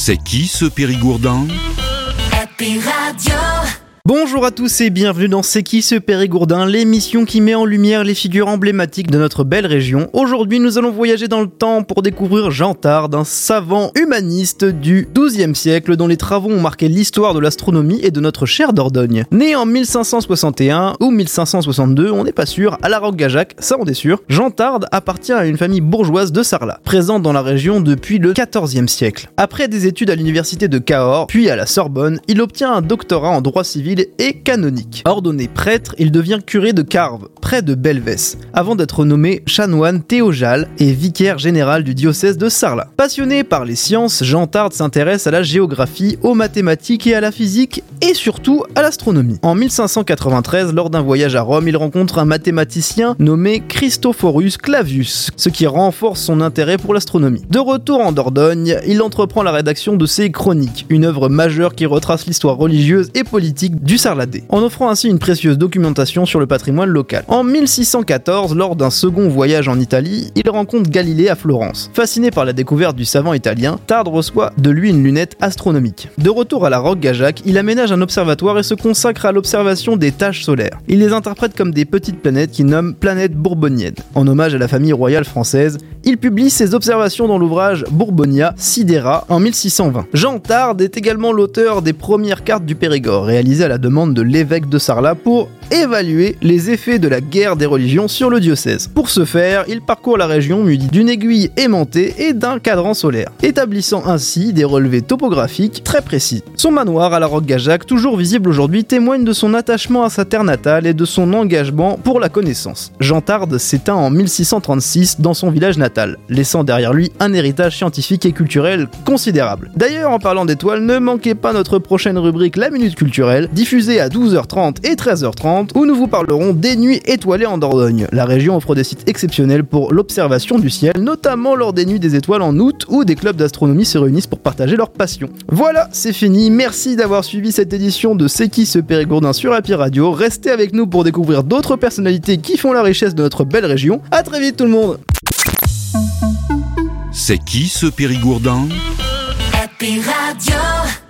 C'est qui ce Périgourdin ? Happy Radio. Bonjour à tous et bienvenue dans C'est qui ce Périgourdin, l'émission qui met en lumière les figures emblématiques de notre belle région. Aujourd'hui, nous allons voyager dans le temps pour découvrir Jean Tard, un savant humaniste du XIIe siècle dont les travaux ont marqué l'histoire de l'astronomie et de notre chère Dordogne. Né en 1561 ou 1562, on n'est pas sûr, à la Roque-Gajac, ça on est sûr, Jean Tard appartient à une famille bourgeoise de Sarlat, présente dans la région depuis le XIVe siècle. Après des études à l'université de Cahors, puis à la Sorbonne, il obtient un doctorat en droit civil et canonique. Ordonné prêtre, il devient curé de Carves, près de Belvès, avant d'être nommé chanoine théogal et vicaire général du diocèse de Sarlat. Passionné par les sciences, Jean Tard s'intéresse à la géographie, aux mathématiques et à la physique, et surtout à l'astronomie. En 1593, lors d'un voyage à Rome, il rencontre un mathématicien nommé Christophorus Clavius, ce qui renforce son intérêt pour l'astronomie. De retour en Dordogne, il entreprend la rédaction de ses Chroniques, une œuvre majeure qui retrace l'histoire religieuse et politique du Sarladais, en offrant ainsi une précieuse documentation sur le patrimoine local. En 1614, lors d'un second voyage en Italie, il rencontre Galilée à Florence. Fasciné par la découverte du savant italien, Tard reçoit de lui une lunette astronomique. De retour à la Roque-Gajac, il aménage un observatoire et se consacre à l'observation des taches solaires. Il les interprète comme des petites planètes qu'il nomme planètes bourboniennes. En hommage à la famille royale française, il publie ses observations dans l'ouvrage Bourbonia Sidera en 1620. Jean Tard est également l'auteur des premières cartes du Périgord, réalisées à la demande de l'évêque de Sarlat pour évaluer les effets de la guerre des religions sur le diocèse. Pour ce faire, il parcourt la région muni d'une aiguille aimantée et d'un cadran solaire, établissant ainsi des relevés topographiques très précis. Son manoir à la Roque-Gajac, toujours visible aujourd'hui, témoigne de son attachement à sa terre natale et de son engagement pour la connaissance. Jean Tard s'éteint en 1636 dans son village natal, laissant derrière lui un héritage scientifique et culturel considérable. D'ailleurs, en parlant d'étoiles, ne manquez pas notre prochaine rubrique La Minute Culturelle, diffusée à 12h30 et 13h30, où nous vous parlerons des nuits étoilées en Dordogne. La région offre des sites exceptionnels pour l'observation du ciel, notamment lors des nuits des étoiles en août, où des clubs d'astronomie se réunissent pour partager leur passion. Voilà, c'est fini. Merci d'avoir suivi cette édition de C'est qui ce Périgourdin sur Happy Radio. Restez avec nous pour découvrir d'autres personnalités qui font la richesse de notre belle région. À très vite tout le monde. C'est qui ce Périgourdin ? Happy Radio.